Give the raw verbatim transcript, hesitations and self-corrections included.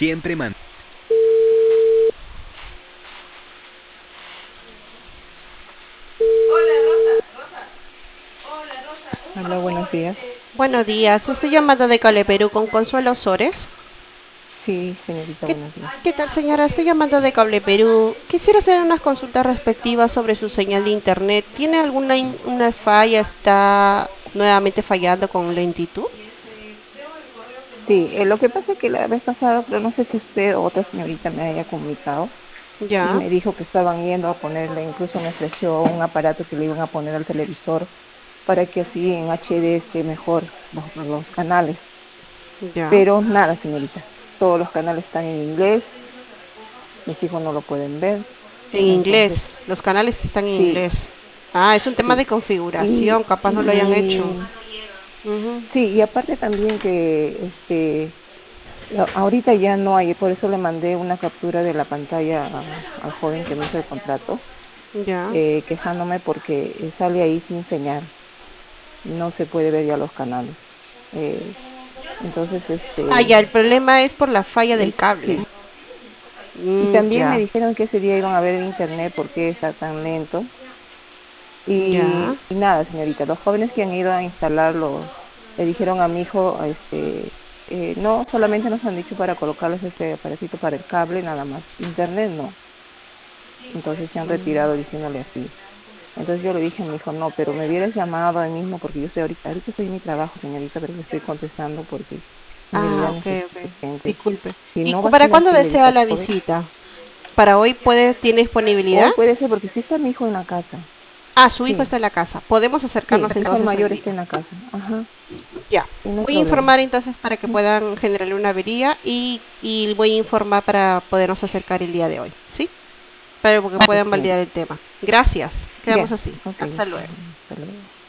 Siempre man. Hola, buenos días. Buenos días, estoy llamando de Cable Perú con Consuelo Sores. Sí, señorita, ¿Qué, buenos días. qué tal, señora? Estoy llamando de Cable Perú. Quisiera hacer unas consultas respectivas sobre su señal de internet. ¿Tiene alguna in- una falla? ¿Está nuevamente fallando con lentitud? Sí, eh, lo que pasa es que la vez pasada, pero no sé si usted o otra señorita me haya comunicado y Ya. me dijo que estaban yendo a ponerle, incluso me ofreció un aparato que le iban a poner al televisor para que así en H D esté mejor los, los canales. Ya. Pero nada, señorita, todos los canales están en inglés, mis hijos no lo pueden ver, En entonces inglés. Los canales están en sí, inglés. Ah, es un tema sí. de Y, configuración. Capaz no lo hayan hecho. y Ujú. sí, y aparte también que este A- ahorita ya no hay, por eso le mandé una captura de la pantalla a- al joven que me hizo el contrato, Ya. eh, quejándome porque eh, sale ahí sin señal, no se puede ver ya los canales. Eh, entonces, Ah, este, ya, el problema es por la falla del es, cable. sí. Y Mm, también me ya. dijeron que ese día iban a ver en internet por qué está tan lento. Ya. Y, y nada, señorita, los jóvenes que han ido a instalarlo le dijeron a mi hijo, este, eh, no, solamente nos han dicho para colocarles ese aparatito para el cable, nada más. Internet no. Entonces se han retirado diciéndole así. Entonces yo le dije a mi hijo, no, pero me hubieras llamado ahí mismo porque yo estoy ahorita, ahorita estoy en mi trabajo, señorita, pero le estoy contestando porque en Ah, realidad ok, necesito ok. urgente. Disculpe. Si ¿Y no cu- va a para ser cuándo así, le dije desea al la joven, visita? ¿Para hoy puede, tiene disponibilidad? hoy puede ser porque sí está mi hijo en la casa. Ah, su hijo Sí, está en la casa. Podemos sí, acercarnos mi hijo el entonces hoy mayor día. está en la casa. Ajá, Ya. sí, no hay Voy a problema. informar entonces para que puedan generarle una avería y, y voy a informar para podernos acercar el día de hoy. ¿Sí? Para que Ok, puedan validar señorita. el tema. Gracias. Quedamos Ya, así. ok, Hasta está luego. bien, hasta luego.